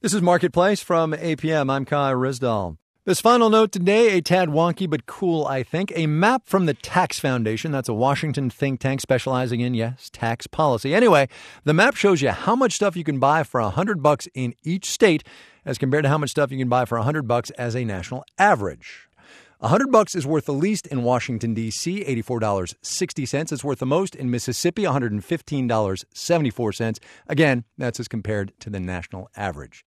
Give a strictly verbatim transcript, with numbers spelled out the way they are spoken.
This is Marketplace from A P M. I'm Kai Rizdal. This final note today, a tad wonky but cool, I think. A map from the Tax Foundation. That's a Washington think tank specializing in, yes, tax policy. Anyway, the map shows you how much stuff you can buy for one hundred bucks in each state as compared to how much stuff you can buy for one hundred bucks as a national average. one hundred bucks is worth the least in Washington, D C, eighty-four dollars and sixty cents. It's worth the most in Mississippi, one hundred fifteen dollars and seventy-four cents. Again, that's as compared to the national average.